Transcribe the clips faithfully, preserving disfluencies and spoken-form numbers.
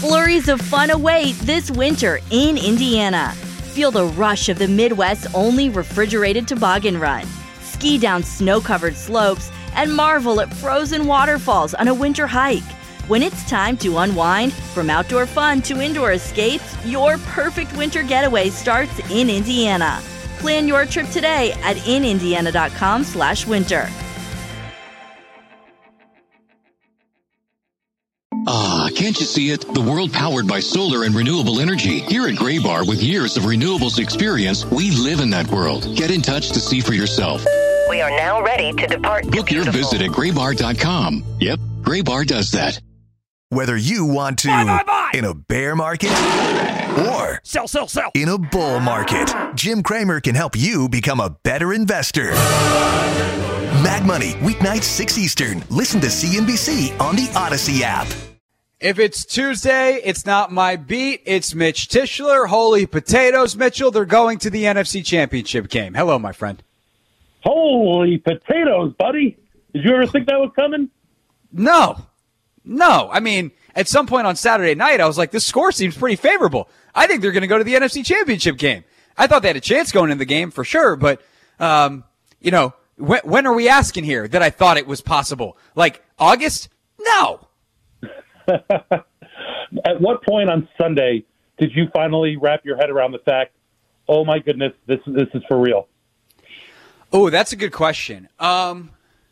Flurries of fun await this winter in Indiana. Feel the rush of the Midwest's only refrigerated toboggan run. Ski down snow-covered slopes and marvel at frozen waterfalls on a winter hike. When it's time to unwind, from outdoor fun to indoor escapes, your perfect winter getaway starts in Indiana. Plan your trip today at in indiana dot com slash winter. Ah, can't you see it? The world powered by solar and renewable energy. Here at Graybar, with years of renewables experience, we live in that world. Get in touch to see for yourself. We are now ready to depart. Book your visit at graybar dot com. Yep, Graybar does that. Whether you want to buy, buy, buy. in a bear market or sell, sell, sell. in a bull market, Jim Cramer can help you become a better investor. Mad Money, weeknights six Eastern. Listen to C N B C on the Odyssey app. If it's Tuesday, it's not my beat. It's Mitch Tischler. Holy potatoes, Mitchell. They're going to the N F C Championship game. Hello, my friend. Holy potatoes, buddy. Did you ever think that was coming? No. No. I mean, at some point on Saturday night, I was like, this score seems pretty favorable. I think they're going to go to the N F C Championship game. I thought they had a chance going in the game for sure, but, um, you know, when, when are we asking here that I thought it was possible? Like, August? No. At what point on Sunday did you finally wrap your head around the fact, oh my goodness, this this is for real? Oh, that's a good question. Um,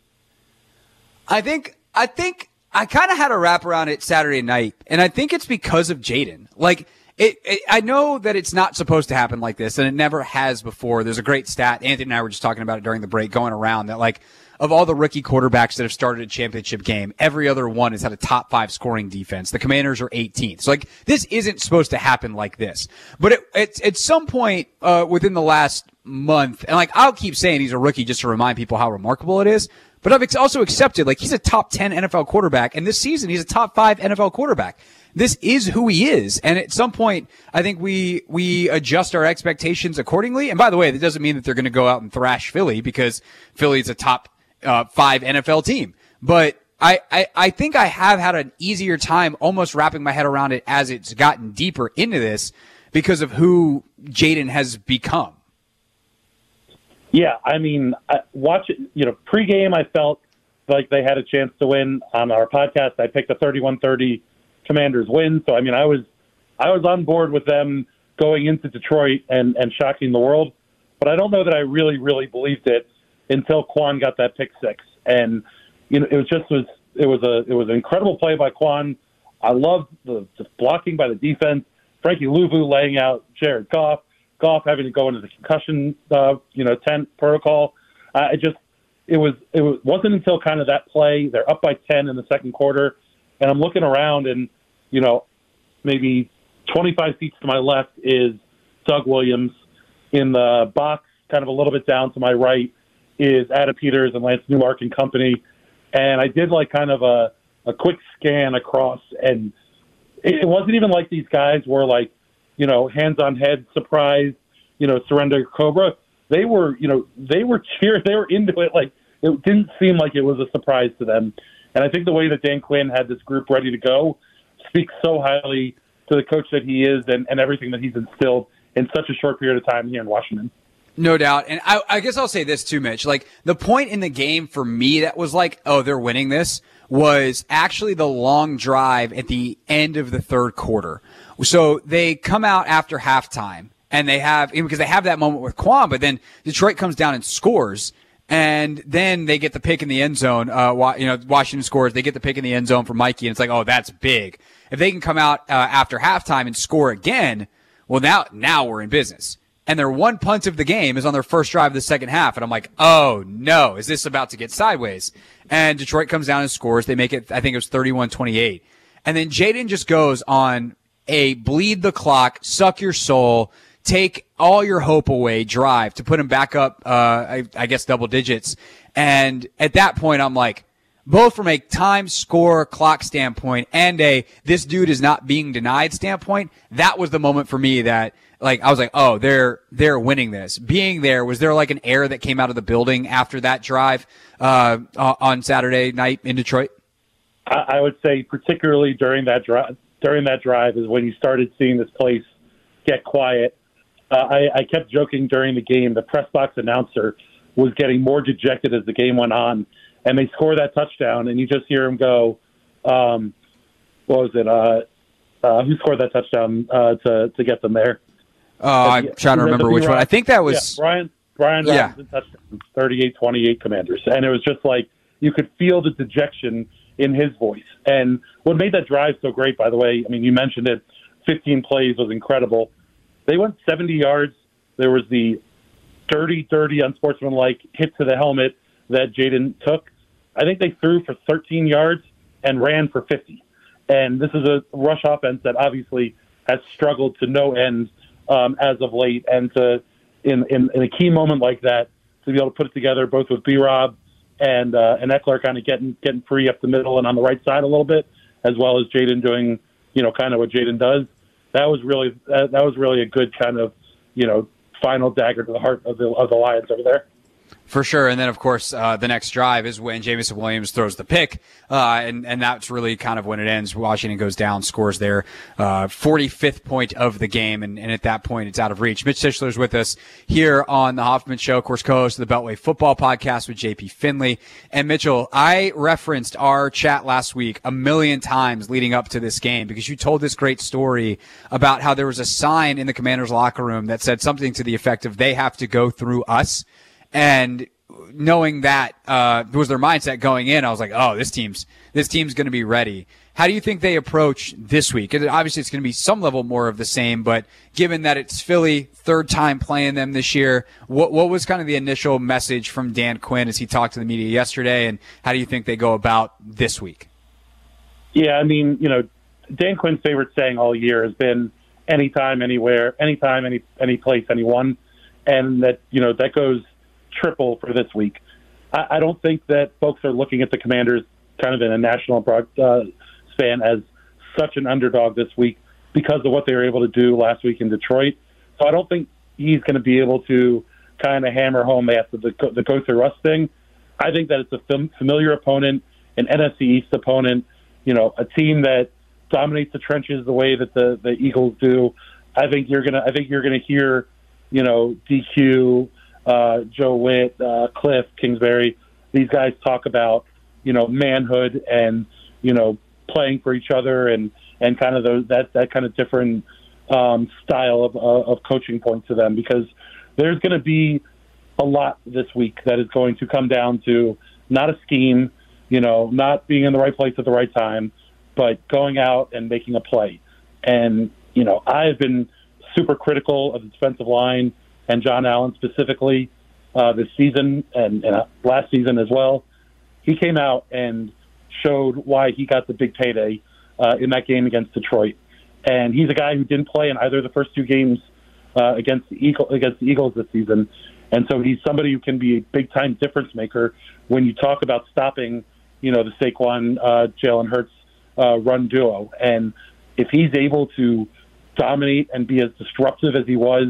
I think, I think I kind of had a wrap around it Saturday night, and I think it's because of Jaden. Like, it, it, I know that it's not supposed to happen like this, and it never has before. There's a great stat. Anthony and I were just talking about it during the break going around that, like, of all the rookie quarterbacks that have started a championship game, every other one has had a top five scoring defense. The Commanders are eighteenth. So, like, this isn't supposed to happen like this. But it, it's at some point uh, within the last month, and, like, I'll keep saying he's a rookie just to remind people how remarkable it is, but I've ex- also accepted, like, he's a top ten N F L quarterback, and this season he's a top five N F L quarterback. This is who he is. And at some point, I think we, we adjust our expectations accordingly. And by the way, that doesn't mean that they're going to go out and thrash Philly, because Philly's a top uh, five N F L team. But I, I, I think I have had an easier time almost wrapping my head around it as it's gotten deeper into this because of who Jaden has become. Yeah, I mean, I, watch it, you know, pregame, I felt like they had a chance to win. On our podcast, I picked a thirty-one thirty Commanders win. So, I mean, I was I was on board with them going into Detroit and, and shocking the world. But I don't know that I really, really believed it until Quan got that pick six. And, you know, it was just was it was a it was an incredible play by Quan. I loved the, the blocking by the defense. Frankie Louvu laying out Jared Goff. Goff having to go into the concussion, uh, you know, tent protocol. Uh, it just, it was, it was, wasn't until kind of that play. They're up by ten in the second quarter, and I'm looking around, and you know, maybe twenty-five seats to my left is Doug Williams. In the box, kind of a little bit down to my right, is Adam Peters and Lance Newmark and company. And I did like kind of a, a quick scan across, and it, it wasn't even like these guys were like, you know, hands on head, surprise, you know, surrender Cobra. They were, you know, they were cheering, they were into it. Like, it didn't seem like it was a surprise to them. And I think the way that Dan Quinn had this group ready to go speaks so highly to the coach that he is and, and everything that he's instilled in such a short period of time here in Washington. No doubt. And I, I guess I'll say this too, Mitch. Like, the point in the game for me that was like, oh, they're winning this, was actually the long drive at the end of the third quarter. So they come out after halftime, and they have, because they have that moment with Quan, but then Detroit comes down and scores, and then they get the pick in the end zone. Uh, you know, Washington scores. They get the pick in the end zone for Mikey, and it's like, oh, that's big. If they can come out uh, after halftime and score again, well, now now we're in business. And their one punt of the game is on their first drive of the second half. And I'm like, oh, no, is this about to get sideways? And Detroit comes down and scores. They make it, I think it was thirty-one twenty-eight. And then Jaden just goes on a bleed the clock, suck your soul, take all your hope away drive to put him back up, uh, I, I guess, double digits. And at that point, I'm like, both from a time, score, clock standpoint and a this dude is not being denied standpoint, that was the moment for me that, like, I was like, oh, they're they're winning this. Being there, was there like an air that came out of the building after that drive uh, on Saturday night in Detroit? I would say particularly during that drive, during that drive is when you started seeing this place get quiet. Uh, I, I kept joking during the game. The press box announcer was getting more dejected as the game went on, and they score that touchdown, and you just hear him go, um, what was it? Uh, uh, who scored that touchdown uh, to to get them there? Oh, uh, I'm trying to remember which one. I think that was yeah, Brian Brian yeah. Robinson touchdown, thirty-eight twenty-eight Commanders, and it was just like you could feel the dejection in his voice. And what made that drive so great, by the way, I mean, you mentioned it, fifteen plays was incredible. They went seventy yards. There was the dirty, dirty, unsportsmanlike hit to the helmet that Jaden took. I think they threw for thirteen yards and ran for fifty. And this is a rush offense that obviously has struggled to no end um, as of late. And to in, in, in a key moment like that, to be able to put it together, both with B-Rob and uh, and Eckler kind of getting getting free up the middle and on the right side a little bit, as well as Jaden doing, you know, kind of what Jaden does. That was really that, that was really a good kind of, you know, final dagger to the heart of the of the Lions over there. For sure. And then, of course, uh, the next drive is when Jameson Williams throws the pick. Uh, and, and that's really kind of when it ends. Washington goes down, scores their uh, forty-fifth point of the game. And, and at that point, it's out of reach. Mitch Tischler's with us here on the Hoffman Show, of course, co-host of the Beltway Football Podcast with J P Finley. And Mitchell, I referenced our chat last week a million times leading up to this game because you told this great story about how there was a sign in the Commanders' locker room that said something to the effect of they have to go through us. And knowing that uh, was their mindset going in, I was like, oh, this team's this team's going to be ready. How do you think they approach this week? And obviously, it's going to be some level more of the same, but given that it's Philly, third time playing them this year, what what was kind of the initial message from Dan Quinn as he talked to the media yesterday, and how do you think they go about this week? Yeah, I mean, you know, Dan Quinn's favorite saying all year has been anytime, anywhere, anytime, any any place, anyone, and that, you know, that goes triple for this week. I, I don't think that folks are looking at the Commanders kind of in a national broad, uh, span as such an underdog this week because of what they were able to do last week in Detroit. So I don't think he's going to be able to kind of hammer home they have to, the, the go through us thing. I think that it's a fam- familiar opponent, an N F C East opponent, you know, a team that dominates the trenches the way that the, the Eagles do. I think you're gonna. I think you're gonna hear, you know, D Q. Uh, Joe Witt, uh, Cliff Kingsbury, these guys talk about, you know, manhood and, you know, playing for each other and, and kind of those, that, that kind of different um, style of, uh, of coaching point to them, because there's going to be a lot this week that is going to come down to not a scheme, you know, not being in the right place at the right time, but going out and making a play. And, you know, I've been super critical of the defensive line and John Allen specifically uh, this season and, and uh, last season as well. He came out and showed why he got the big payday uh, in that game against Detroit. And he's a guy who didn't play in either of the first two games uh, against the Eagle, against the Eagles this season. And so he's somebody who can be a big-time difference maker when you talk about stopping, you know, the Saquon, uh, Jalen Hurts uh, run duo. And if he's able to dominate and be as disruptive as he was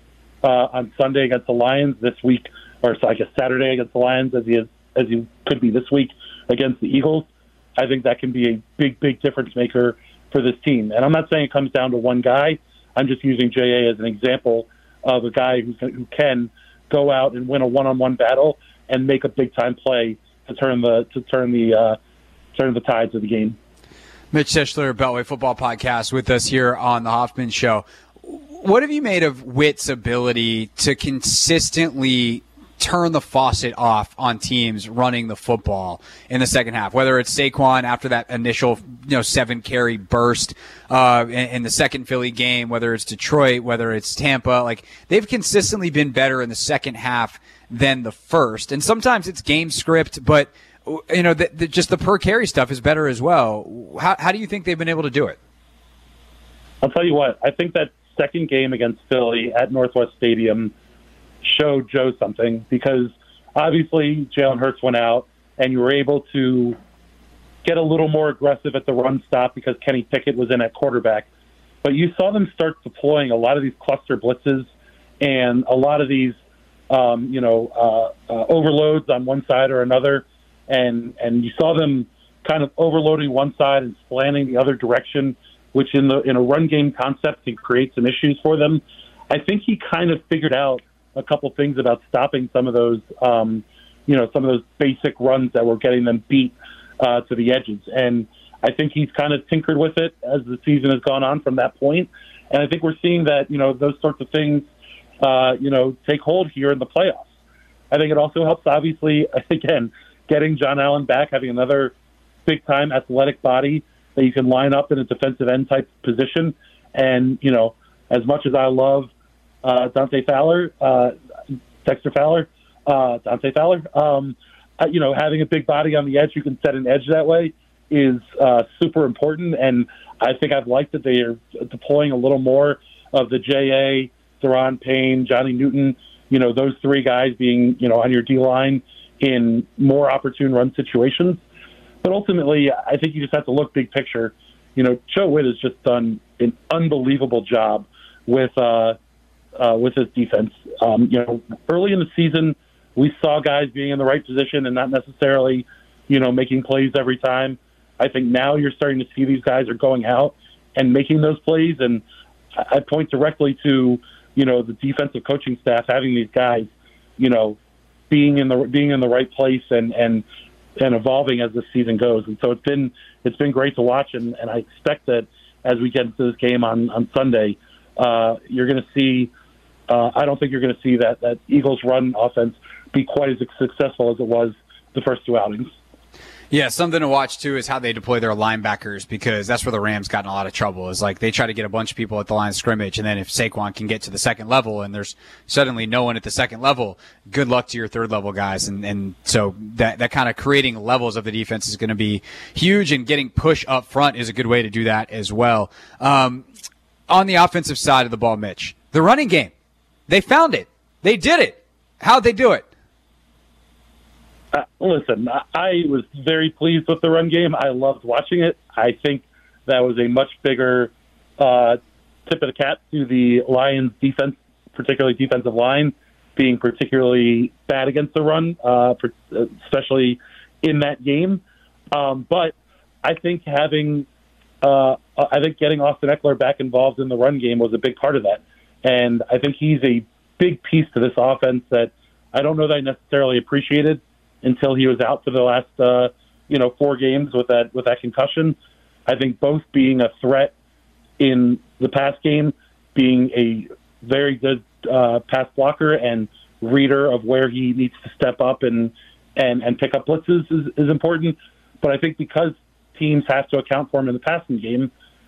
Uh, on Sunday against the Lions this week, or so I guess Saturday against the Lions, as he is, as he could be this week against the Eagles, I think that can be a big, big difference maker for this team. And I'm not saying it comes down to one guy. I'm just using J A as an example of a guy who can, who can go out and win a one-on-one battle and make a big-time play to turn the to turn the uh, turn the tides of the game. Mitch Tischler, Beltway Football Podcast, with us here on the Hoffman Show. What have you made of Witt's ability to consistently turn the faucet off on teams running the football in the second half? Whether it's Saquon after that initial, you know, seven carry burst uh, in, in the second Philly game, whether it's Detroit, whether it's Tampa, like they've consistently been better in the second half than the first. And sometimes it's game script, but you know, the, the, just the per carry stuff is better as well. How, how do you think they've been able to do it? I'll tell you what, I think that second game against Philly at Northwest Stadium showed Joe something, because obviously Jalen Hurts went out and you were able to get a little more aggressive at the run stop because Kenny Pickett was in at quarterback. But you saw them start deploying a lot of these cluster blitzes and a lot of these, um, you know, uh, uh, overloads on one side or another. And, and you saw them kind of overloading one side and slanting the other direction which in the in a run game concept can create some issues for them. I think he kind of figured out a couple things about stopping some of those, um, you know, some of those basic runs that were getting them beat uh, to the edges. And I think he's kind of tinkered with it as the season has gone on from that point. And I think we're seeing that, you know, those sorts of things, uh, you know, take hold here in the playoffs. I think it also helps, obviously, again, getting John Allen back, having another big-time athletic body that you can line up in a defensive end type position. And, you know, as much as I love uh, Dante Fowler, uh, Dexter Fowler, uh, Dante Fowler, um, uh, you know, having a big body on the edge, you can set an edge that way, is uh, super important. And I think I've liked that they are deploying a little more of the J A, Deron Payne, Johnny Newton, you know, those three guys being, you know, on your D-line in more opportune run situations. But ultimately, I think you just have to look big picture. You know, Joe Witt has just done an unbelievable job with uh, uh, with his defense. Um, you know, early in the season, we saw guys being in the right position and not necessarily, you know, making plays every time. I think now you're starting to see these guys are going out and making those plays. And I point directly to, you know, the defensive coaching staff having these guys, you know, being in the being in the right place and and. and evolving as the season goes. And so it's been it's been great to watch, and, and I expect that as we get into this game on, on Sunday, uh, you're going to see, uh, I don't think you're going to see that, that Eagles run offense be quite as successful as it was the first two outings. Yeah, something to watch, too, is how they deploy their linebackers, because that's where the Rams got in a lot of trouble. Is like they try to get a bunch of people at the line of scrimmage, and then if Saquon can get to the second level and there's suddenly no one at the second level, good luck to your third-level guys. And, and so that, that kind of creating levels of the defense is going to be huge, and getting push up front is a good way to do that as well. Um, on the offensive side of the ball, Mitch, the running game, they found it. They did it. How'd they do it? Uh, listen, I was very pleased with the run game. I loved watching it. I think that was a much bigger uh, tip of the cap to the Lions' defense, particularly defensive line, being particularly bad against the run, uh, especially in that game. Um, but I think having, uh, I think getting Austin Ekeler back involved in the run game was a big part of that. And I think he's a big piece to this offense that I don't know that I necessarily appreciated until he was out for the last, uh, you know, four games with that with that concussion. I think both being a threat in the pass game, being a very good uh, pass blocker and reader of where he needs to step up and and, and pick up blitzes is, is important. But I think because teams have to account for him in the passing game,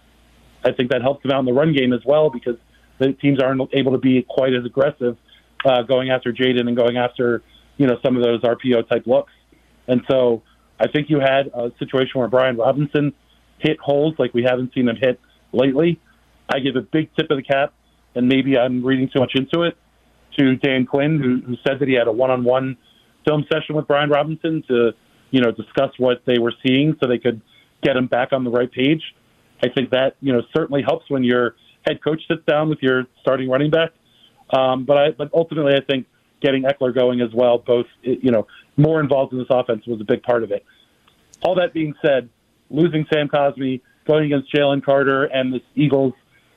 I think that helps him out in the run game as well, because the teams aren't able to be quite as aggressive uh, going after Jaden and going after, you know, some of those R P O type looks. And so I think you had a situation where Brian Robinson hit holes like we haven't seen him hit lately. I give a big tip of the cap, and maybe I'm reading too much into it, to Dan Quinn, who, who said that he had a one-on-one film session with Brian Robinson to, you know, discuss what they were seeing so they could get him back on the right page. I think that, you know, certainly helps when your head coach sits down with your starting running back. Um, but I, but ultimately I think getting Ekeler going as well, both, you know, more involved in this offense was a big part of it. All that being said, losing Sam Cosmi, going against Jalen Carter and this Eagles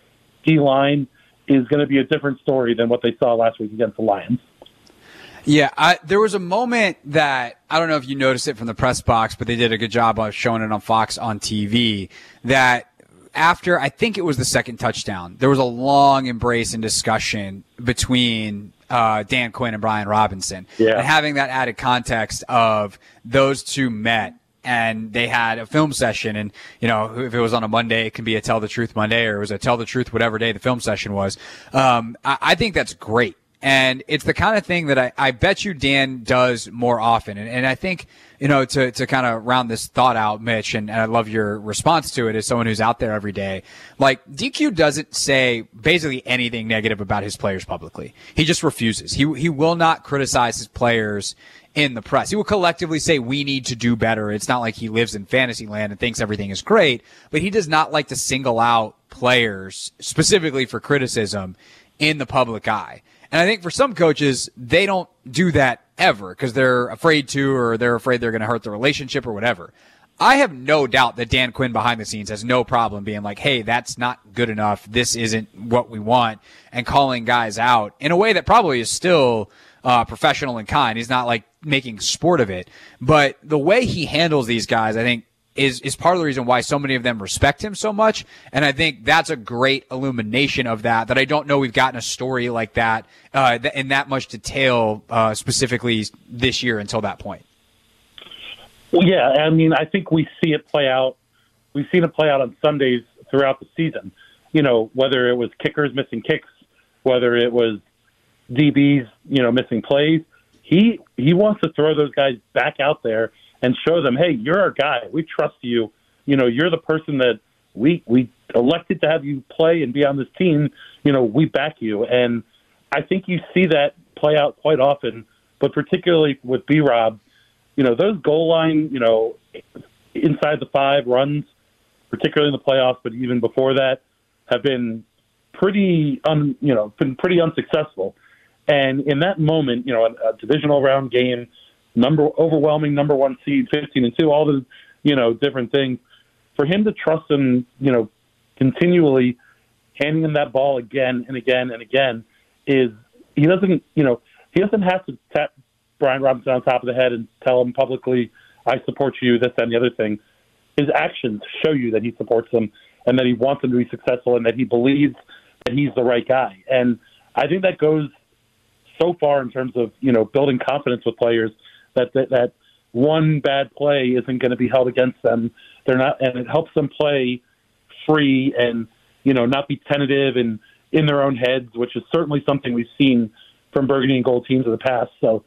D-line is going to be a different story than what they saw last week against the Lions. Yeah, I, there was a moment that, I don't know if you noticed it from the press box, but they did a good job of showing it on Fox on T V, that after, I think it was the second touchdown, there was a long embrace and discussion between uh, Dan Quinn and Brian Robinson. Yeah. And having that added context of those two met and they had a film session, and, you know, if it was on a Monday, it can be a Tell the Truth Monday, or it was a Tell the Truth whatever day the film session was. Um, I, I think that's great. And it's the kind of thing that I, I bet you Dan does more often. And, and I think, you know, to, to kind of round this thought out, Mitch, and, and I love your response to it as someone who's out there every day. Like, D Q doesn't say basically anything negative about his players publicly. He just refuses. He, he will not criticize his players in the press. He will collectively say, we need to do better. It's not like he lives in fantasy land and thinks everything is great, but he does not like to single out players specifically for criticism in the public eye. And I think for some coaches, they don't do that ever because they're afraid to, or they're afraid they're going to hurt the relationship or whatever. I have no doubt that Dan Quinn behind the scenes has no problem being like, hey, that's not good enough. This isn't what we want, and calling guys out in a way that probably is still uh, professional and kind. He's not like making sport of it. But the way he handles these guys, I think, is is part of the reason why so many of them respect him so much. And I think that's a great illumination of that, that I don't know we've gotten a story like that uh, in that much detail uh, specifically this year until that point. Well, yeah, I mean, I think we see it play out. We've seen it play out on Sundays throughout the season. You know, whether it was kickers missing kicks, whether it was D Bs, you know, missing plays. He he wants to throw those guys back out there and show them, hey, you're our guy. We trust you. You know, you're the person that we we elected to have you play and be on this team. You know, we back you. And I think you see that play out quite often, but particularly with B-Rob. You know, those goal line, you know, inside the five runs, particularly in the playoffs, but even before that, have been pretty, un, you know, been pretty unsuccessful. And in that moment, you know, a, a divisional round game, number overwhelming number one seed, fifteen and two, all the, you know, different things. For him to trust him, you know, continually handing him that ball again and again and again is he doesn't, you know, he doesn't have to tap Brian Robinson on top of the head and tell him publicly, I support you, this, that, and the other thing. His actions show you that he supports them and that he wants them to be successful and that he believes that he's the right guy. And I think that goes so far in terms of, you know, building confidence with players that that, that one bad play isn't going to be held against them. They're not, and it helps them play free and, you know, not be tentative and in their own heads, which is certainly something we've seen from Burgundy and Gold teams of the past. So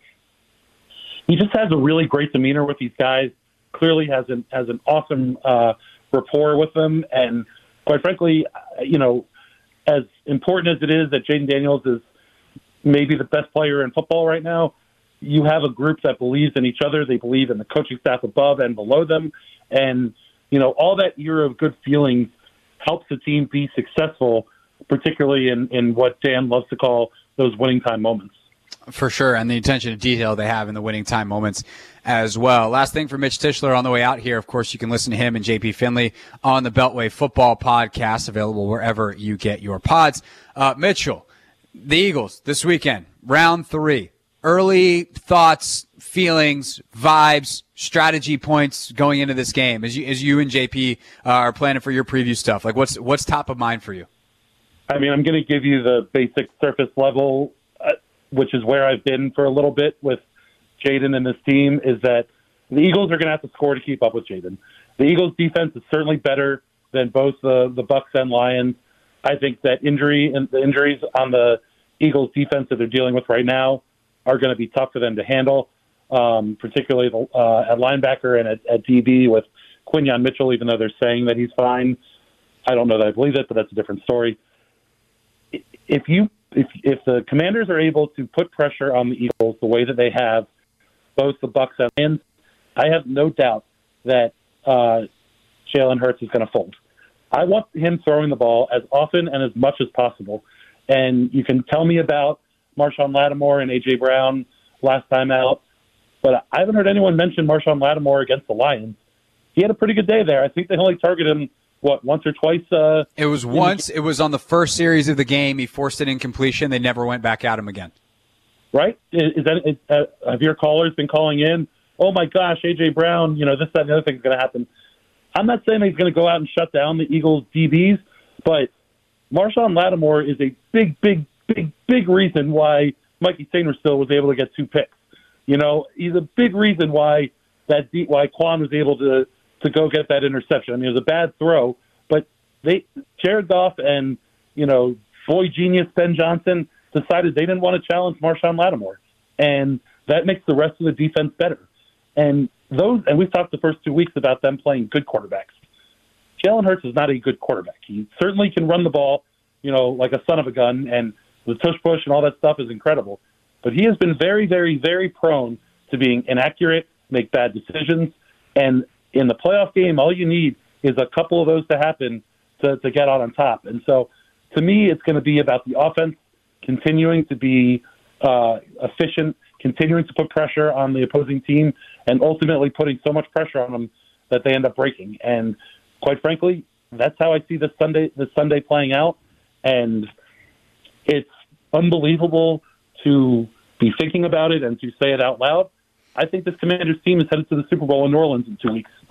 he just has a really great demeanor with these guys. Clearly has an has an awesome uh, rapport with them, and quite frankly, you know, as important as it is that Jayden Daniels is maybe the best player in football right now, you have a group that believes in each other. They believe in the coaching staff above and below them, and you know, all that year of good feelings helps the team be successful, particularly in, in what Dan loves to call those winning time moments. For sure, and the attention to detail they have in the winning time moments as well. Last thing for Mitch Tischler on the way out here, of course, you can listen to him and J P Finley on the Beltway Football Podcast, available wherever you get your pods. Uh, Mitchell, the Eagles this weekend, round three. Early thoughts, feelings, vibes, strategy points going into this game as you as you and J P uh, are planning for your preview stuff. Like, what's what's top of mind for you? I mean, I'm going to give you the basic surface level, uh, which is where I've been for a little bit with Jayden and this team, is that the Eagles are going to have to score to keep up with Jayden. The Eagles' defense is certainly better than both the, the Bucs and Lions. I think that injury and the injuries on the Eagles' defense that they're dealing with right now are going to be tough for them to handle, um, particularly uh, at linebacker and at, at D B with Quinyon Mitchell, even though they're saying that he's fine. I don't know that I believe it, but that's a different story. If you if if the Commanders are able to put pressure on the Eagles the way that they have, both the Bucs and Lions, I have no doubt that uh, Jalen Hurts is going to fold. I want him throwing the ball as often and as much as possible. And you can tell me about Marshawn Lattimore and A J Brown last time out, but I haven't heard anyone mention Marshawn Lattimore against the Lions. He had a pretty good day there. I think they only targeted him, what, once or twice? Uh, it was once. The- it was on the first series of the game. He forced an incompletion. They never went back at him again. Right? Is, is that is, uh, have your callers been calling in? Oh my gosh, A J Brown, you know, this, that, and the other thing is going to happen. I'm not saying he's going to go out and shut down the Eagles' D Bs, but Marshawn Lattimore is a big, big, big, big reason why Mikey Sainristil was able to get two picks. You know, he's a big reason why that D, why Quan was able to to go get that interception. I mean, it was a bad throw, but they Jared Goff and you know boy genius Ben Johnson decided they didn't want to challenge Marshawn Lattimore, and that makes the rest of the defense better. And those, and we've talked the first two weeks about them playing good quarterbacks. Jalen Hurts is not a good quarterback. He certainly can run the ball, you know, like a son of a gun, and the tush push and all that stuff is incredible. But he has been very, very, very prone to being inaccurate, make bad decisions, and in the playoff game, all you need is a couple of those to happen to, to get out on top. And so, to me, it's going to be about the offense continuing to be uh, efficient, continuing to put pressure on the opposing team, and ultimately putting so much pressure on them that they end up breaking. And quite frankly, that's how I see this Sunday, this Sunday playing out. And it's unbelievable to be thinking about it and to say it out loud. I think this Commanders team is headed to the Super Bowl in New Orleans in two weeks.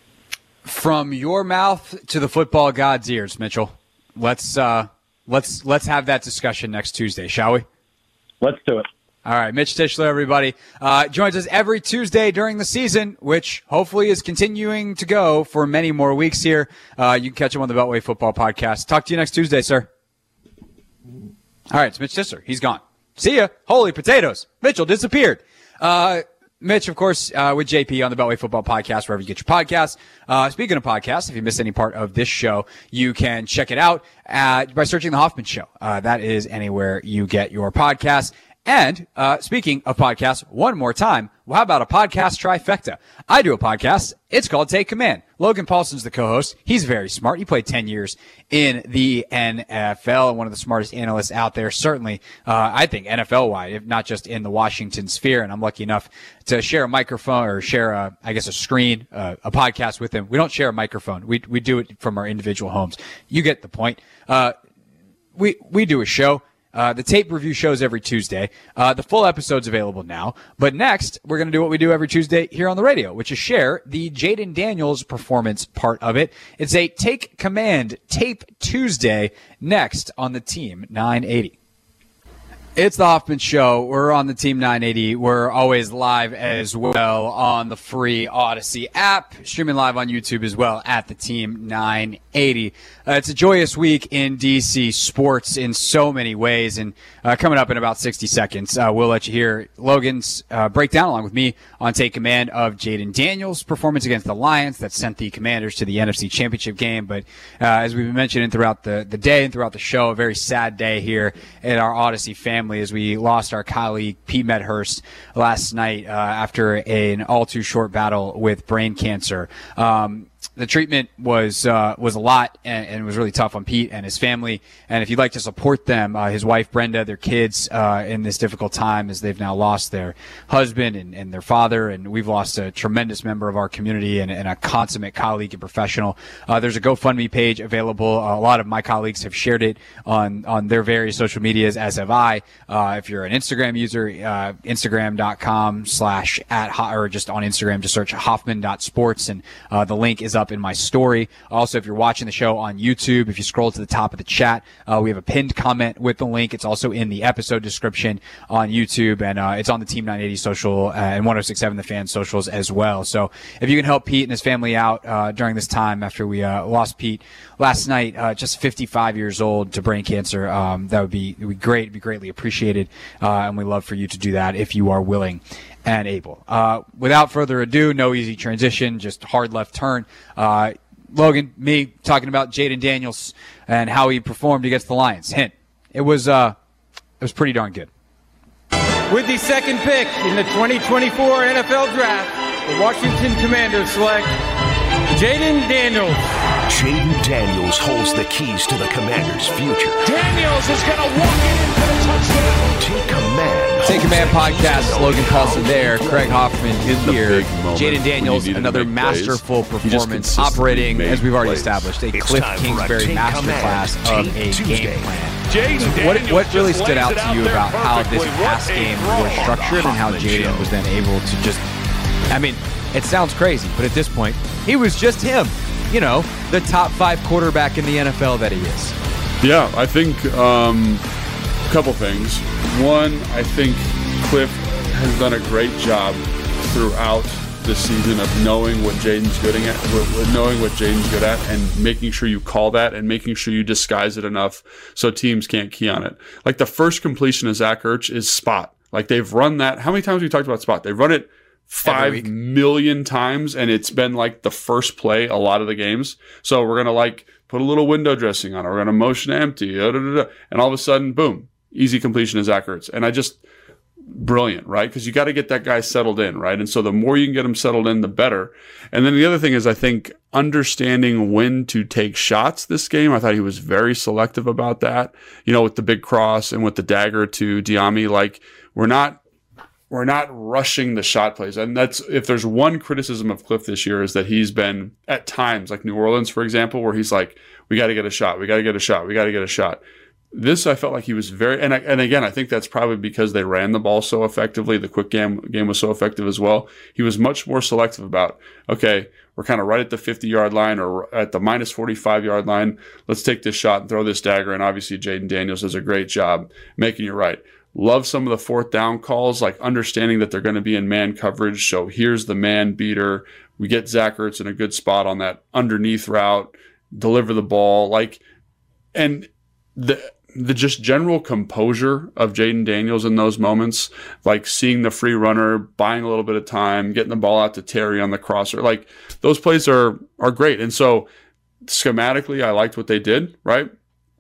From your mouth to the football god's ears, Mitchell. Let's uh, let's let's have that discussion next Tuesday, shall we? Let's do it. All right, Mitch Tischler, everybody, uh, joins us every Tuesday during the season, which hopefully is continuing to go for many more weeks here. Uh, you can catch him on the Beltway Football Podcast. Talk to you next Tuesday, sir. All right, it's Mitch Tischler. He's gone. See ya. Holy potatoes. Mitchell disappeared. Uh, Mitch, of course, uh, with J P on the Beltway Football Podcast, wherever you get your podcasts. Uh, speaking of podcasts, if you missed any part of this show, you can check it out at, by searching The Hoffman Show. Uh, that is anywhere you get your podcasts. And uh, speaking of podcasts, one more time, well, how about a podcast trifecta? I do a podcast. It's called Take Command. Logan Paulson's the co-host. He's very smart. He played ten years in the N F L and one of the smartest analysts out there, certainly, uh, I think, N F L-wide, if not just in the Washington sphere. And I'm lucky enough to share a microphone or share, a, I guess, a screen, uh, a podcast with him. We don't share a microphone. We we do it from our individual homes. You get the point. Uh, we we do a show. Uh, the tape review shows every Tuesday. Uh, the full episode's available now. But next, we're going to do what we do every Tuesday here on the radio, which is share the Jayden Daniels performance part of it. It's a Take Command Tape Tuesday next on the Team nine eighty. It's the Hoffman Show. We're on the Team nine eighty. We're always live as well on the free Odyssey app, streaming live on YouTube as well at the Team nine eighty. Uh, it's a joyous week in D C sports in so many ways, and uh, coming up in about sixty seconds, uh, we'll let you hear Logan's uh, breakdown along with me on Take Command of Jayden Daniels' performance against the Lions that sent the Commanders to the N F C Championship game. But uh, as we've been mentioning throughout the, the day and throughout the show, a very sad day here at our Odyssey family as we lost our colleague Pete Medhurst last night uh, after an all-too-short battle with brain cancer. Um, the treatment was uh, was a lot and, and was really tough on Pete and his family. And if you'd like to support them, uh, his wife Brenda, their kids uh, in this difficult time as they've now lost their husband and, and their father, and we've lost a tremendous member of our community and, and a consummate colleague and professional. Uh, there's a GoFundMe page available. Uh, a lot of my colleagues have shared it on on their various social medias, as have I. Uh, if you're an Instagram user, uh, Instagram.com slash at or just on Instagram, just search Hoffman dot sports, and uh, the link is up in my story. Also, if you're watching the show on YouTube, if you scroll to the top of the chat, uh, we have a pinned comment with the link. It's also in the episode description on YouTube, and uh, it's on the Team nine eighty social uh, and ten sixty-seven The Fan socials as well. So if you can help Pete and his family out uh, during this time after we uh, lost Pete last night, uh, just fifty-five years old, to brain cancer, um, that would be, it would be great. It'd be greatly appreciated, uh, and we'd love for you to do that if you are willing and able. Uh, without further ado, no easy transition, just hard left turn. Uh, Logan, me talking about Jayden Daniels and how he performed against the Lions. Hint, it was uh, it was pretty darn good. With the second pick in the twenty twenty-four N F L Draft, the Washington Commanders select Jayden Daniels. Jayden Daniels holds the keys to the Commanders' future. Daniels is going to walk it in for the touchdown. Take Command. Take Command podcast. Logan Paulson there. Craig Hoffman here. Jayden Daniels, another masterful performance operating, as we've already established, a Cliff Kingsbury masterclass of a game plan. So what, what really stood out to you about how this pass game was structured and how Jayden was then able to just, I mean, it sounds crazy, but at this point, he was just him. You know, the top five quarterback in the N F L that he is. Yeah, I think um, a couple things. One, I think Cliff has done a great job throughout the season of knowing what Jayden's good at, knowing what Jayden's good at, and making sure you call that and making sure you disguise it enough so teams can't key on it. Like the first completion of Zach Ertz is spot. Like they've run that. How many times have we talked about spot? They've run it five million times, and it's been like the first play a lot of the games. So we're going to like put a little window dressing on it. We're going to motion empty, da, da, da, da. And all of a sudden, boom, easy completion to Zach Ertz. And I just, brilliant, right? Because you got to get that guy settled in, right? And so the more you can get him settled in, the better. And then the other thing is, I think understanding when to take shots this game, I thought he was very selective about that. You know, with the big cross and with the dagger to Diami, like we're not we're not rushing the shot plays. And that's, if there's one criticism of Cliff this year, is that he's been at times, like New Orleans, for example, where he's like, we got to get a shot. We got to get a shot. We got to get a shot. This, I felt like he was very, and I, and again, I think that's probably because they ran the ball so effectively. The quick game game was so effective as well. He was much more selective about, okay, we're kind of right at the fifty-yard line or at the minus forty-five-yard line. Let's take this shot and throw this dagger. And obviously, Jayden Daniels does a great job making it right. Love some of the fourth down calls, like understanding that they're going to be in man coverage. So here's the man beater. We get Zach Ertz in a good spot on that underneath route, deliver the ball. Like, and the, the just general composure of Jayden Daniels in those moments, like seeing the free runner, buying a little bit of time, getting the ball out to Terry on the crosser, like those plays are, are great. And so schematically, I liked what they did, right?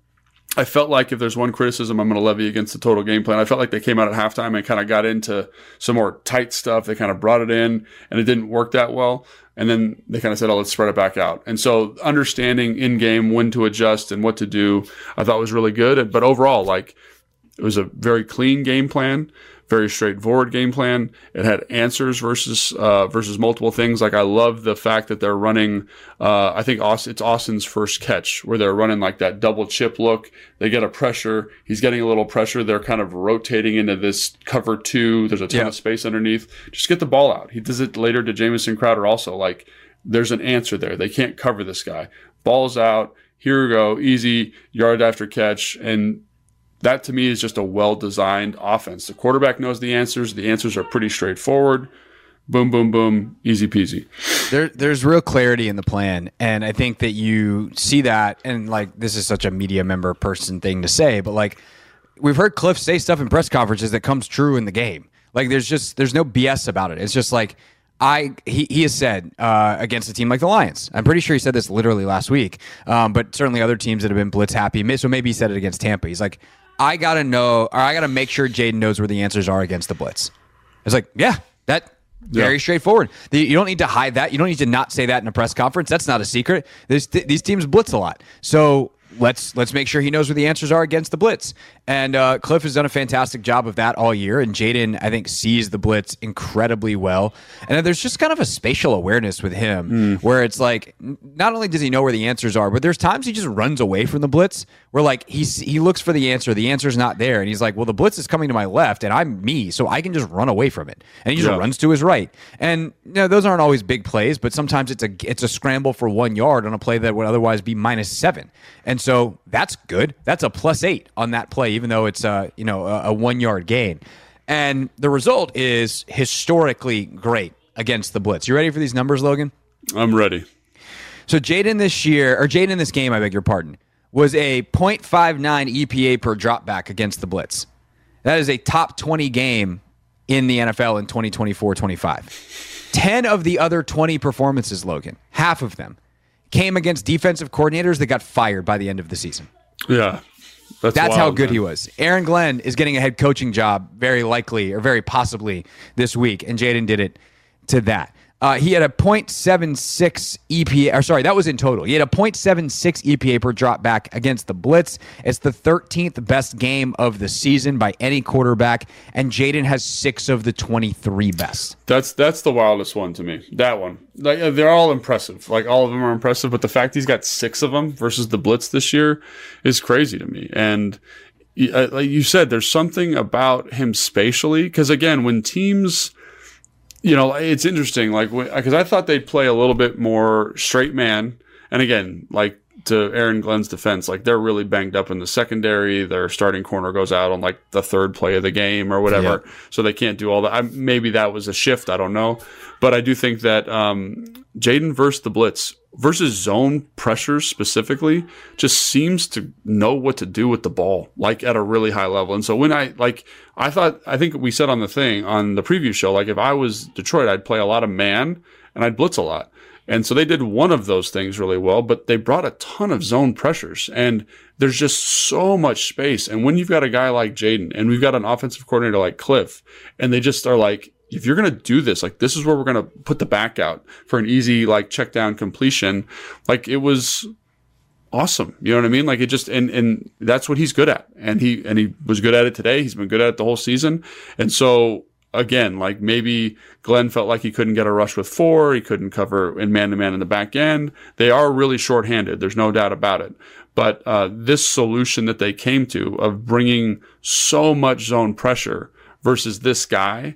I felt like if there's one criticism I'm going to levy against the total game plan, I felt like they came out at halftime and kind of got into some more tight stuff. They kind of brought it in and it didn't work that well. And then they kind of said, oh, let's spread it back out. And so understanding in game when to adjust and what to do, I thought was really good. But overall, like, it was a very clean game plan, very straightforward game plan. It had answers versus uh, versus multiple things. Like, I love the fact that they're running, uh, I think Austin, it's Austin's first catch where they're running like that double chip look. They get a pressure. He's getting a little pressure. They're kind of rotating into this cover two. There's a ton yeah. of space underneath. Just get the ball out. He does it later to Jamison Crowder also. Like, there's an answer there. They can't cover this guy. Ball's out. Here we go. Easy yard after catch. And that, to me, is just a well-designed offense. The quarterback knows the answers. The answers are pretty straightforward. Boom, boom, boom, easy peasy. There, there's real clarity in the plan, and I think that you see that, and, like, this is such a media member person thing to say, but, like, we've heard Cliff say stuff in press conferences that comes true in the game. Like, there's just, there's no B S about it. It's just like, I he, he has said uh, against a team like the Lions. I'm pretty sure he said this literally last week, um, but certainly other teams that have been blitz happy. So maybe he said it against Tampa. He's like, I got to know, or I got to make sure Jayden knows where the answers are against the blitz. It's like, yeah, that very yeah. straightforward. The, you don't need to hide that. You don't need to not say that in a press conference. That's not a secret. This, th- these teams blitz a lot. So let's let's make sure he knows where the answers are against the blitz. And uh, Cliff has done a fantastic job of that all year. And Jayden, I think, sees the blitz incredibly well. And there's just kind of a spatial awareness with him mm. where it's like, not only does he know where the answers are, but there's times he just runs away from the blitz where, like, he, he looks for the answer. The answer's not there. And he's like, well, the blitz is coming to my left and I'm me, so I can just run away from it. And he just yeah. runs to his right. And, you know, those aren't always big plays, but sometimes it's a, it's a scramble for one yard on a play that would otherwise be minus seven. And so that's good. That's a plus eight on that play, even though it's uh, you know, a, a one-yard gain. And the result is historically great against the blitz. You ready for these numbers, Logan? I'm ready. So Jayden this year, or Jayden in this game, I beg your pardon, was a point five nine E P A per dropback against the blitz. That is a top twenty game in the N F L in twenty twenty-four twenty-five. ten of the other twenty performances, Logan, half of them, came against defensive coordinators that got fired by the end of the season. Yeah. That's, That's wild, how good man. he was. Aaron Glenn is getting a head coaching job very likely or very possibly this week, and Jayden did it to that. Uh, he had a point seven six E P A, or sorry, that was in total. He had a point seven six E P A per drop back against the blitz. It's the thirteenth best game of the season by any quarterback, and Jayden has six of the twenty-three best. That's that's the wildest one to me. That one, like, they're all impressive. Like, all of them are impressive, but the fact he's got six of them versus the blitz this year is crazy to me. And like you said, there's something about him spatially, because again, when teams, you know, it's interesting, like, because I thought they'd play a little bit more straight man. And again, like, to Aaron Glenn's defense, like, they're really banged up in the secondary. Their starting corner goes out on, like, the third play of the game or whatever. Yeah. So they can't do all that. I, maybe that was a shift. I don't know. But I do think that um, Jayden versus the blitz, versus zone pressures specifically, just seems to know what to do with the ball, like, at a really high level. And so when I, like, I thought, I think we said on the thing, on the preview show, like, if I was Detroit, I'd play a lot of man and I'd blitz a lot. And so they did one of those things really well, but they brought a ton of zone pressures, and there's just so much space. And when you've got a guy like Jayden, and we've got an offensive coordinator like Cliff, and they just are like, if you're going to do this, like, this is where we're going to put the back out for an easy, like, check down completion. Like, it was awesome. You know what I mean? Like, it just, and, and that's what he's good at. And he, and he was good at it today. He's been good at it the whole season. And so again, like maybe Glenn felt like he couldn't get a rush with four. He couldn't cover in man-to-man in the back end. They are really shorthanded. There's no doubt about it. But uh, this solution that they came to of bringing so much zone pressure versus this guy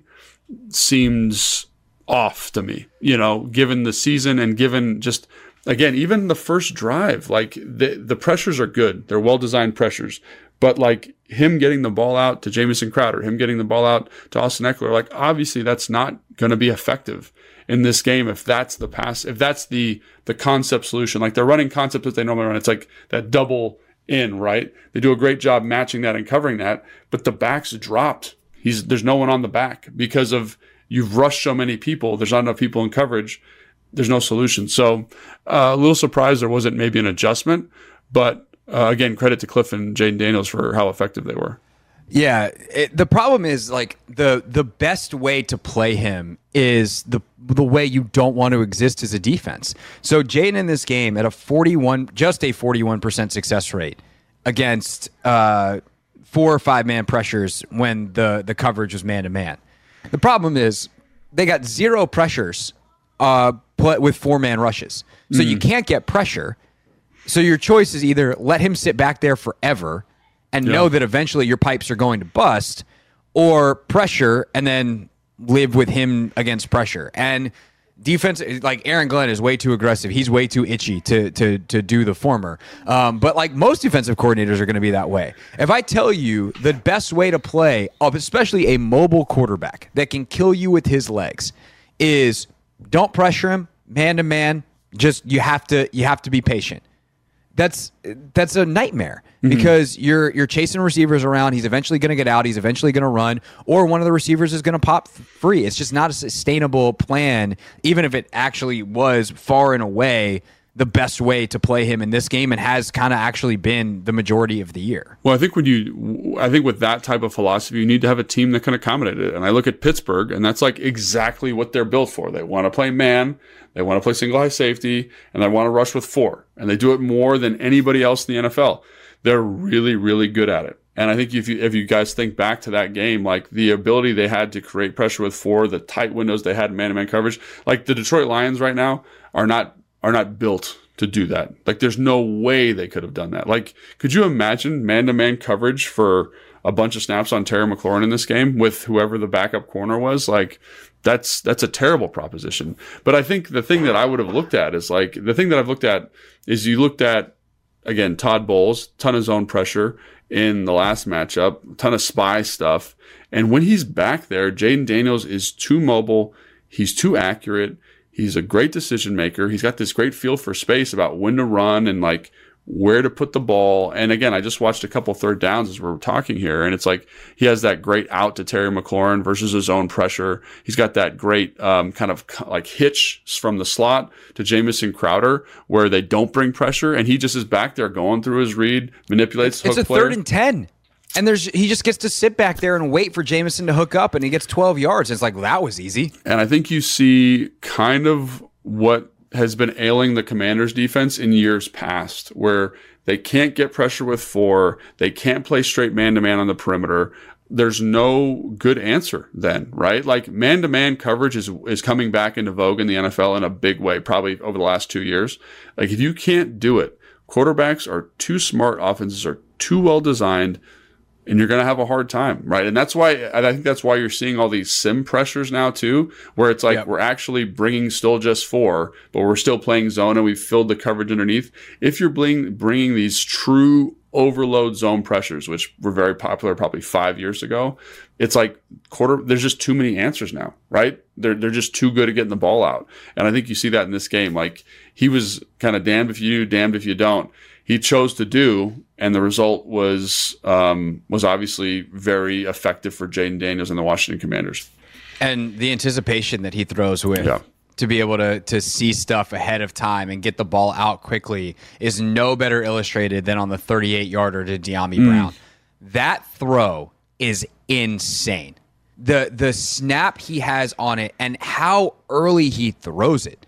seems off to me, you know, given the season and given just, again, even the first drive, like the, the pressures are good. They're well-designed pressures. But like him getting the ball out to Jamison Crowder, him getting the ball out to Austin Eckler, like obviously that's not going to be effective in this game if that's the pass, if that's the the concept solution. Like they're running concepts that they normally run. It's like that double in, right? They do a great job matching that and covering that, but the back's dropped. He's there's no one on the back because of you've rushed so many people. There's not enough people in coverage. There's no solution. So uh, a little surprised there wasn't maybe an adjustment, but Uh, again, credit to Cliff and Jayden Daniels for how effective they were. Yeah, it, the problem is like the the best way to play him is the the way you don't want to exist as a defense. So Jayden in this game at a forty-one, just a forty-one percent success rate against uh, four or five man pressures when the the coverage was man to man. The problem is they got zero pressures uh, with four man rushes, so mm. you can't get pressure. So your choice is either let him sit back there forever and yeah. know that eventually your pipes are going to bust, or pressure and then live with him against pressure. And defense, like Aaron Glenn is way too aggressive. He's way too itchy to to to do the former. Um, but like most defensive coordinators are going to be that way. If I tell you the best way to play, especially a mobile quarterback that can kill you with his legs, is don't pressure him man to man. Just you have to you have to be patient. That's that's a nightmare because mm-hmm. you're you're chasing receivers around. He's eventually going to get out. He's eventually going to run, or one of the receivers is going to pop free. It's just not a sustainable plan, even if it actually was far and away the best way to play him in this game and has kind of actually been the majority of the year. Well, I think when you, I think with that type of philosophy, you need to have a team that can accommodate it. And I look at Pittsburgh, and that's like exactly what they're built for. They want to play man, they want to play single high safety, and they want to rush with four. And they do it more than anybody else in the N F L. They're really, really good at it. And I think if you, if you guys think back to that game, like the ability they had to create pressure with four, the tight windows they had in man-to-man coverage, like the Detroit Lions right now are not are not built to do that. Like there's no way they could have done that. Like, could you imagine man-to-man coverage for a bunch of snaps on Terry McLaurin in this game with whoever the backup corner was? Like, that's that's a terrible proposition. But I think the thing that I would have looked at is like, the thing that I've looked at is you looked at, again, Todd Bowles, ton of zone pressure in the last matchup, ton of spy stuff. And when he's back there, Jayden Daniels is too mobile. He's too accurate. He's a great decision maker. He's got this great feel for space about when to run and like where to put the ball. And again, I just watched a couple third downs as we're talking here, and it's like he has that great out to Terry McLaurin versus his own pressure. He's got that great um, kind of like hitch from the slot to Jamison Crowder where they don't bring pressure, and he just is back there going through his read, manipulates. It's hook a players. third and ten. And there's he just gets to sit back there and wait for Jamison to hook up, and he gets twelve yards. It's like, well, that was easy. And I think you see kind of what has been ailing the Commanders defense in years past, where they can't get pressure with four. They can't play straight man-to-man on the perimeter. There's no good answer then, right? Like man-to-man coverage is is coming back into vogue in the N F L in a big way, probably over the last two years. Like if you can't do it, quarterbacks are too smart, offenses are too well designed, and you're going to have a hard time, right? And that's why, I think that's why you're seeing all these sim pressures now too, where it's like, yep. we're actually bringing still just four, but we're still playing zone and we've filled the coverage underneath. If you're bringing, bringing these true overload zone pressures, which were very popular probably five years ago, it's like quarter, there's just too many answers now, right? They're, they're just too good at getting the ball out. And I think you see that in this game. Like he was kind of damned if you do, damned if you don't. He chose to do, and the result was um, was obviously very effective for Jayden Daniels and the Washington Commanders. And the anticipation that he throws with yeah. to be able to to see stuff ahead of time and get the ball out quickly is no better illustrated than on the thirty-eight yarder to De'Ami mm. Brown. That throw is insane. The the snap he has on it and how early he throws it.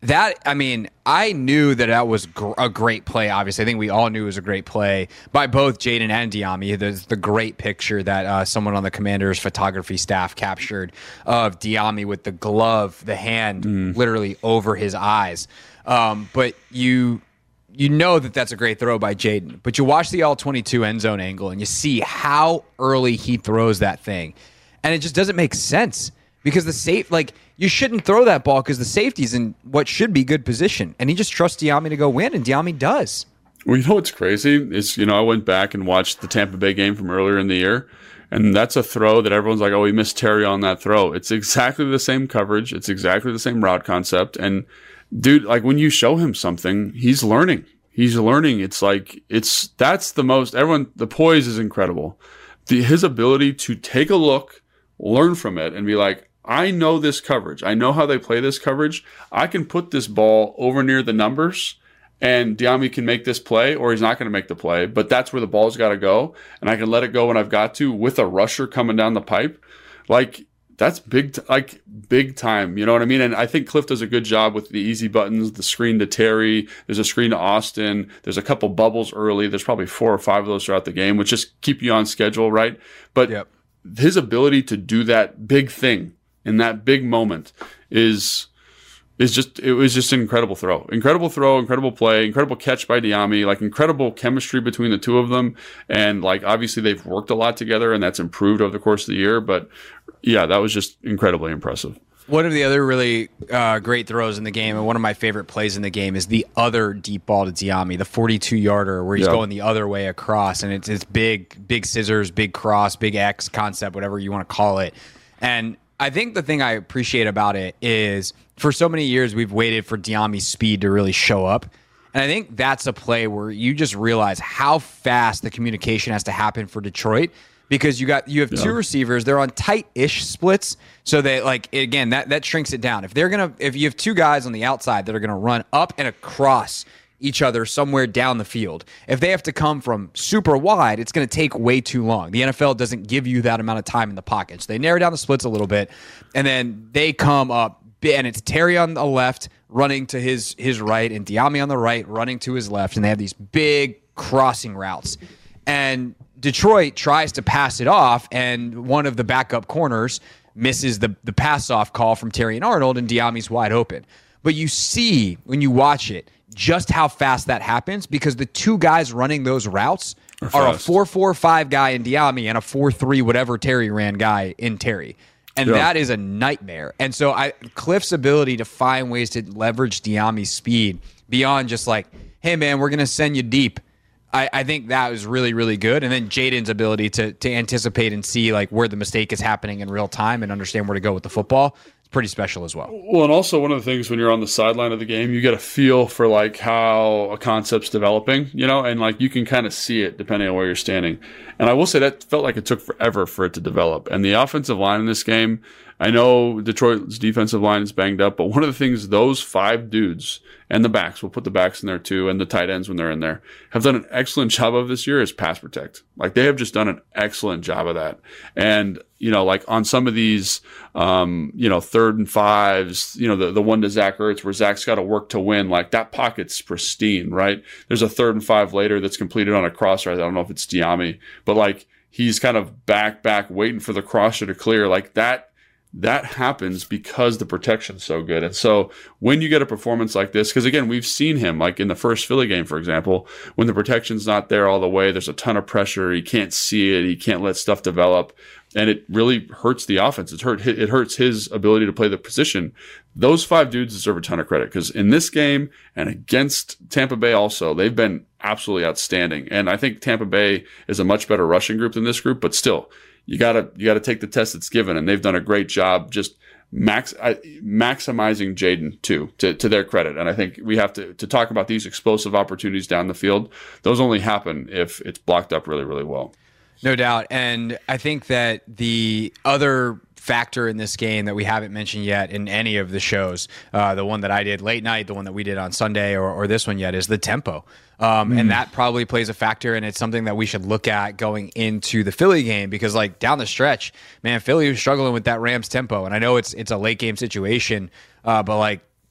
That, I mean, I knew that that was gr- a great play, obviously. I think we all knew it was a great play by both Jaden and Dyami. There's the great picture that uh, someone on the Commanders photography staff captured of Dyami with the glove, the hand mm. literally over his eyes. Um, but you you know that that's a great throw by Jaden. But you watch the all twenty-two end zone angle, and you see how early he throws that thing. And it just doesn't make sense. Because the safe, like, you shouldn't throw that ball because the safety's in what should be good position. And he just trusts Dyami to go win, and Dyami does. Well, you know what's crazy? Is, you know, I went back and watched the Tampa Bay game from earlier in the year, and that's a throw that everyone's like, oh, we missed Terry on that throw. It's exactly the same coverage. It's exactly the same route concept. And, dude, like, when you show him something, he's learning. He's learning. It's like, it's, that's the most, everyone, the poise is incredible. The, his ability to take a look, learn from it, and be like, I know this coverage. I know how they play this coverage. I can put this ball over near the numbers, and Dyami can make this play, or he's not going to make the play, but that's where the ball's got to go, and I can let it go when I've got to with a rusher coming down the pipe. Like, that's big, t- like big time. You know what I mean? And I think Cliff does a good job with the easy buttons, the screen to Terry. There's a screen to Austin. There's a couple bubbles early. There's probably four or five of those throughout the game, which just keep you on schedule, right? But yep. his ability to do that big thing in that big moment is is just it was just an incredible throw. Incredible throw, incredible play, incredible catch by Dyami, like incredible chemistry between the two of them. And like obviously they've worked a lot together and that's improved over the course of the year. But yeah, that was just incredibly impressive. One of the other really uh, great throws in the game, and one of my favorite plays in the game, is the other deep ball to Dyami, the forty-two yarder where he's yeah. going the other way across. And it's it's big, big scissors, big cross, big X concept, whatever you want to call it. And I think the thing I appreciate about it is for so many years we've waited for Dyami's speed to really show up. And I think that's a play where you just realize how fast the communication has to happen for Detroit, because you got you have yeah. two receivers, they're on tight-ish splits, so they like again that that shrinks it down. If they're gonna if you have two guys on the outside that are gonna run up and across each other somewhere down the field, if they have to come from super wide, it's going to take way too long. The N F L doesn't give you that amount of time in the pocket. So they narrow down the splits a little bit, and then they come up, and it's Terry on the left running to his his right, and Dyami on the right running to his left, and they have these big crossing routes. And Detroit tries to pass it off, and one of the backup corners misses the, the pass-off call from Terry and Arnold, and Dyami's wide open. But you see, when you watch it, just how fast that happens, because the two guys running those routes are a four four five guy in Dyami and a four three whatever Terry ran guy in Terry. And yeah. that is a nightmare. And so I Cliff's ability to find ways to leverage Dyami's speed beyond just like, hey, man, we're going to send you deep. I, I think that was really, really good. And then Jaden's ability to to anticipate and see like where the mistake is happening in real time and understand where to go with the football. Pretty special as well. Well, and also one of the things when you're on the sideline of the game, you get a feel for like how a concept's developing, you know, and like you can kind of see it depending on where you're standing. And I will say that felt like it took forever for it to develop. And the offensive line in this game, I know Detroit's defensive line is banged up, but one of the things those five dudes and the backs, we'll put the backs in there too, and the tight ends when they're in there, have done an excellent job of this year is pass protect. Like they have just done an excellent job of that. And, you know, like on some of these, um, you know, third and fives, you know, the, the one to Zach Ertz where Zach's got to work to win, like that pocket's pristine, right? There's a third and five later that's completed on a crosser. I don't know if it's Dyami, but like he's kind of back, back, waiting for the crosser to clear. Like that, that happens because the protection's so good. And so when you get a performance like this, because again, we've seen him like in the first Philly game, for example, when the protection's not there all the way, there's a ton of pressure. He can't see it. He can't let stuff develop. And it really hurts the offense. It's hurt. It hurts his ability to play the position. Those five dudes deserve a ton of credit because in this game and against Tampa Bay also, they've been absolutely outstanding. And I think Tampa Bay is a much better rushing group than this group, but still, you gotta you gotta take the test that's given, and they've done a great job just max uh, maximizing Jaden too, to to their credit. And I think we have to to talk about these explosive opportunities down the field. Those only happen if it's blocked up really, really well. No doubt. And I think that the other factor in this game that we haven't mentioned yet in any of the shows, uh, the one that I did late night, the one that we did on Sunday, or, or this one yet, is the tempo. Um, mm. And that probably plays a factor, and it's something that we should look at going into the Philly game because, like, down the stretch, man, Philly was struggling with that Rams tempo. And I know it's it's a late game situation, uh, but, like,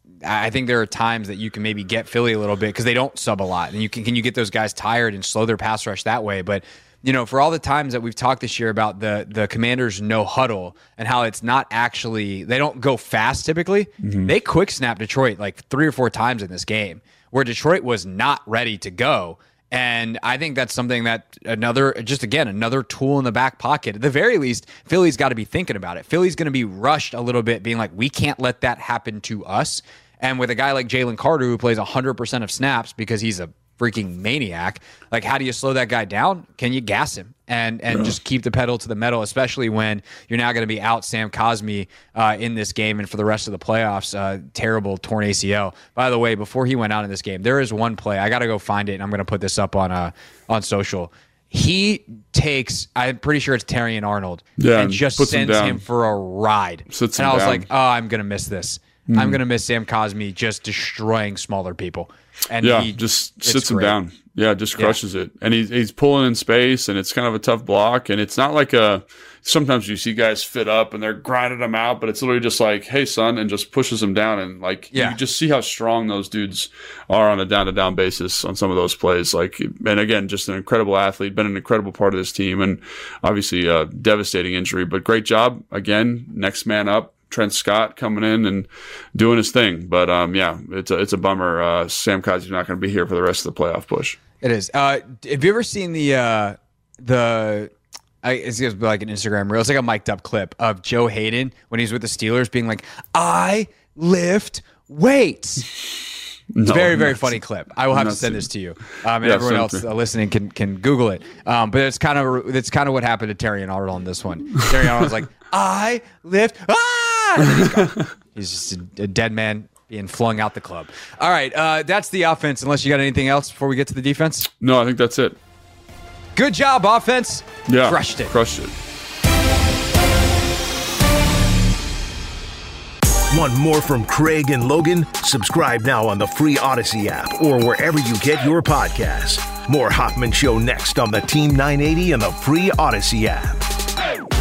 I think there are times that you can maybe get Philly a little bit because they don't sub a lot, and you can can you get those guys tired and slow their pass rush that way. But you know, for all the times that we've talked this year about the the Commanders' no huddle and how it's not actually, they don't go fast typically. Mm-hmm. They quick snap Detroit like three or four times in this game where Detroit was not ready to go. And I think that's something that another, just again, another tool in the back pocket. At the very least, Philly's got to be thinking about it. Philly's going to be rushed a little bit, being like, we can't let that happen to us. And with a guy like Jalen Carter, who plays one hundred percent of snaps because he's a freaking maniac, like, how do you slow that guy down? Can you gas him and and yeah. just keep the pedal to the metal, especially when you're now going to be out Sam Cosmi uh, in this game and for the rest of the playoffs? Uh, terrible torn A C L. By the way, before he went out in this game, there is one play. I got to go find it, and I'm going to put this up on uh, on social. He takes, I'm pretty sure it's Terrion Arnold, yeah, and just sends him, him for a ride. Sits and I was down. like, oh, I'm going to miss this. Mm. I'm going to miss Sam Cosmi just destroying smaller people. And yeah, he just sits him great. down. Yeah, just crushes yeah. it. And he's he's pulling in space, and it's kind of a tough block. And it's not like a, sometimes you see guys fit up and they're grinding them out, but it's literally just like, hey, son, and just pushes them down. And like, yeah. you just see how strong those dudes are on a down to down basis on some of those plays. Like, and again, just an incredible athlete, been an incredible part of this team, and obviously a devastating injury, but great job. Again, next man up. Trent Scott coming in and doing his thing. But, um, yeah, it's a, it's a bummer. Uh, Sam Cosmi's not going to be here for the rest of the playoff push. It is. Uh, have you ever seen the, uh, the I, it's going to be like an Instagram reel. It's like a mic'd up clip of Joe Hayden when he's with the Steelers being like, I lift weights. It's No, a very, very not, funny clip. I will have to send seen. this to you, um, and Yeah, everyone else to uh, listening can can Google it. Um, but it's kind of it's kind of what happened to Terrion Arnold on this one. Terrion Arnold's like, I lift, ah, and then he's gone. He's just a, a dead man being flung out the club. All right, uh, that's the offense. Unless you got anything else before we get to the defense. No, I think that's it. Good job, offense. Yeah, crushed it. Crushed it. Want more from Craig and Logan? Subscribe now on the free Odyssey app or wherever you get your podcasts. More Hoffman Show next on the Team nine eighty and the free Odyssey app.